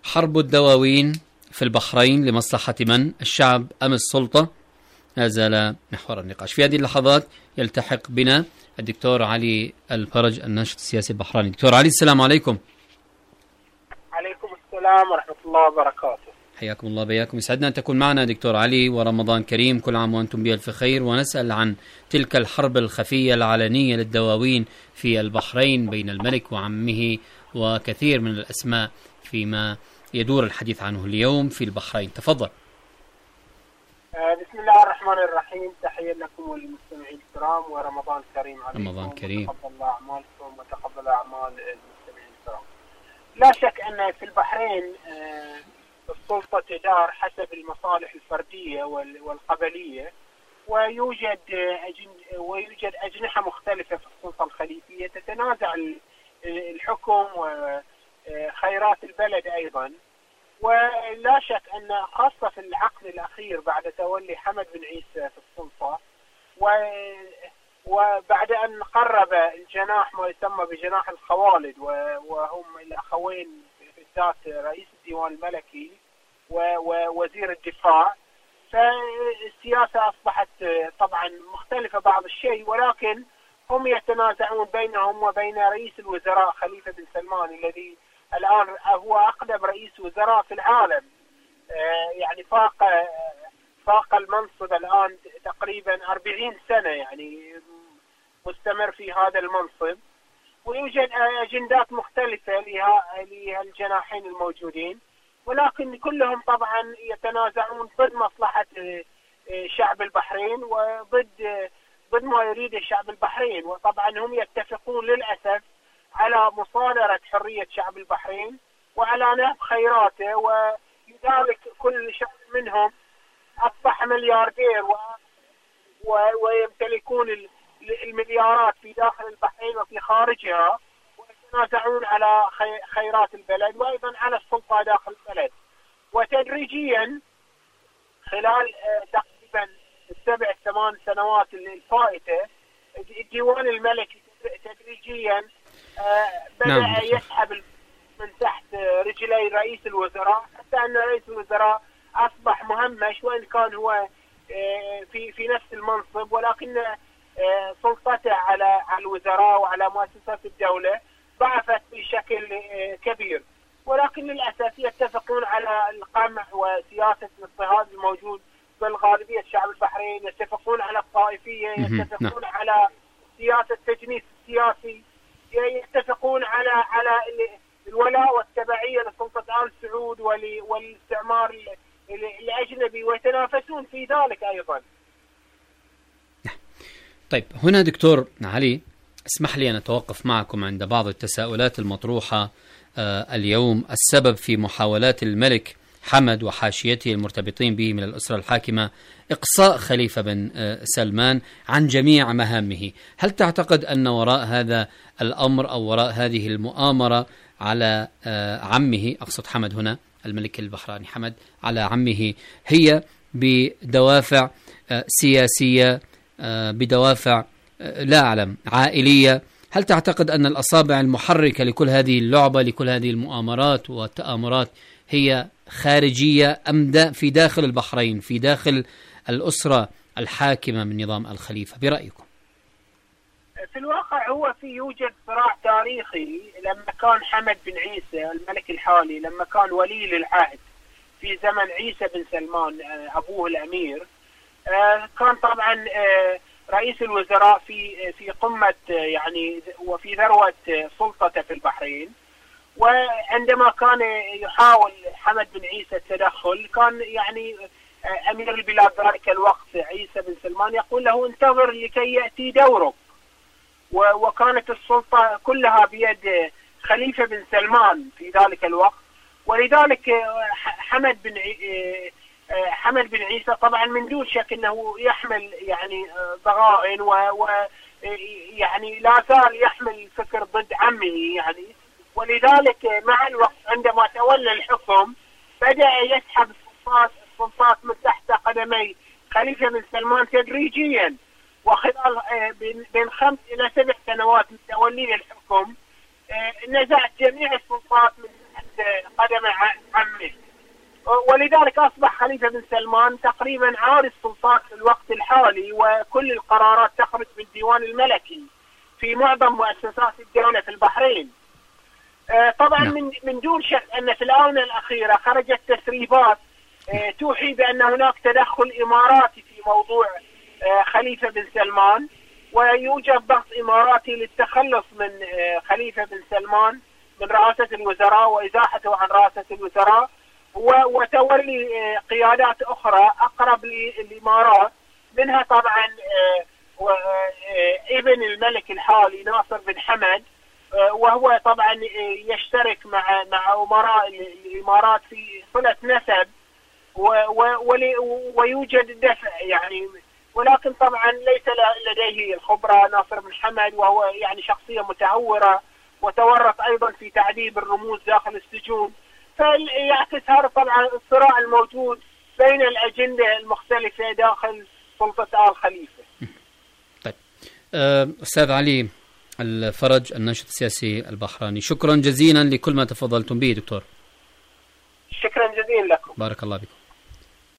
حرب الدواوين في البحرين لمصلحة من؟ الشعب أم السلطة؟ لا زال محور النقاش. في هذه اللحظات يلتحق بنا الدكتور علي الفرج، الناشط السياسي البحريني. دكتور علي، السلام عليكم. عليكم السلام ورحمة الله وبركاته. حياكم الله بياكم. يسعدنا أن تكون معنا دكتور علي، ورمضان كريم، كل عام وأنتم بألف خير. ونسأل عن تلك الحرب الخفية العلنية للدواوين في البحرين بين الملك وعمه وكثير من الأسماء فيما يدور الحديث عنه اليوم في البحرين. تفضل. بسم الله الرحمن الرحيم. تحية لكم والمستمعين الكرام، ورمضان كريم عليكم. رمضان كريم. وتقبل الله أعمالكم وتقبل أعمال المستمعين الكرام. لا شك أن في البحرين السلطة تدار حسب المصالح الفردية والقبلية، ويوجد أجنحة مختلفة في السلطة الخليفية تتنازع الحكم وخيرات البلد أيضا. ولا شك أن خاصة في العقد الأخير بعد تولي حمد بن عيسى في السلطة، وبعد أن قرب الجناح ما يسمى بجناح الخوالد، وهم الأخوين بالذات رئيس الديوان الملكي ووزير الدفاع، فالسياسة أصبحت طبعا مختلفة بعض الشيء، ولكن هم يتنازعون بينهم وبين رئيس الوزراء خليفة بن سلمان الذي الآن هو أقدم رئيس وزراء في العالم. يعني فاق المنصب الآن تقريبا 40 سنة، يعني مستمر في هذا المنصب. ويوجد أجندات مختلفة للجناحين الموجودين، ولكن كلهم طبعا يتنازعون ضد مصلحة شعب البحرين وضد ما يريد الشعب البحرين. وطبعا هم يتفقون للأسف على مصادرة حرية شعب البحرين وعلى نهب خيراته، ولذلك كل شخص منهم أصبح ملياردير ويمتلكون المليارات في داخل البحرين وفي خارجها، ويتنازعون على خيرات البلد وأيضا على السلطة داخل البلد. وتدريجيا خلال تقريبا 7-8 سنوات الفائتة الديوان الملكي تدريجيا بدأ يسحب من تحت رجلي رئيس الوزراء، حتى أن رئيس الوزراء أصبح مهمش، وإن كان هو في نفس المنصب، ولكن سلطته على الوزراء وعلى مؤسسات الدولة ضعفت بشكل كبير. ولكن للأسف يتفقون على القمع وسياسة الاضطهاد الموجود بالغالبية شعب البحرين، يتفقون على الطائفية، يتفقون على سياسة التجنيس السياسي، يتفقون على الولاء والتبعية لسلطة آل سعود والاستعمار الأجنبي، ويتنافسون في ذلك أيضا. طيب، هنا دكتور علي اسمح لي أن أتوقف معكم عند بعض التساؤلات المطروحة اليوم. السبب في محاولات الملك حمد وحاشيته المرتبطين به من الأسرة الحاكمة إقصاء خليفة بن سلمان عن جميع مهامه. هل تعتقد أن وراء هذا الأمر أو وراء هذه المؤامرة على عمه، أقصد حمد هنا الملك البحراني حمد، على عمه، هي بدوافع سياسية، بدوافع لا أعلم عائلية؟ هل تعتقد أن الأصابع المحركة لكل هذه اللعبة، لكل هذه المؤامرات والتآمرات، هي خارجية أم في داخل البحرين، في داخل الأسرة الحاكمة من نظام الخليفة برأيكم؟ في الواقع هو يوجد صراع تاريخي. لما كان حمد بن عيسى الملك الحالي، لما كان ولي للعهد في زمن عيسى بن سلمان أبوه الأمير، كان طبعا رئيس الوزراء في قمة يعني وفي ذروة سلطته في البحرين. وعندما كان يحاول حمد بن عيسى التدخل، كان يعني أمير البلاد ذلك الوقت عيسى بن سلمان يقول له انتظر لكي يأتي دورك. وكانت السلطة كلها بيد خليفة بن سلمان في ذلك الوقت. ولذلك حمد بن عيسى طبعا من دون شك أنه يحمل يعني ضغائن ويعني لا زال يحمل فكر ضد عمه يعني. ولذلك مع الوقت عندما تولى الحكم بدأ يسحب السلطات من تحت قدمي خليفة بن سلمان تدريجيا، وخلال بين 5 إلى 7 سنوات من توليه الحكم نزعت جميع السلطات من تحت قدم عمه ولذلك أصبح خليفة بن سلمان تقريبا عاري السلطات في الوقت الحالي، وكل القرارات تخرج من الديوان الملكي في معظم مؤسسات الدولة في البحرين. طبعا من دون شك أن في الآونة الأخيرة خرجت تسريبات توحي بأن هناك تدخل إماراتي في موضوع خليفة بن سلمان، ويوجد ضغط إماراتي للتخلص من خليفة بن سلمان من رئاسة الوزراء وإزاحته عن رئاسة الوزراء، وتولي قيادات أخرى أقرب للإمارات، منها طبعا ابن الملك الحالي ناصر بن حمد، وهو طبعا يشترك مع أمراء الإمارات في صلة نسب، ويوجد دفع يعني، ولكن طبعا ليس لديه الخبرة ناصر بن حمد، وهو يعني شخصية متهورة وتورط أيضا في تعذيب الرموز داخل السجون. فيعكس هذا طبعا الصراع الموجود بين الأجندة المختلفة داخل سلطة آل خليفة. طيب أستاذ علي الفرج الناشط السياسي البحراني، شكرا جزيلا لكل ما تفضلتم به دكتور. شكرا جزيلا لكم. بارك الله بكم.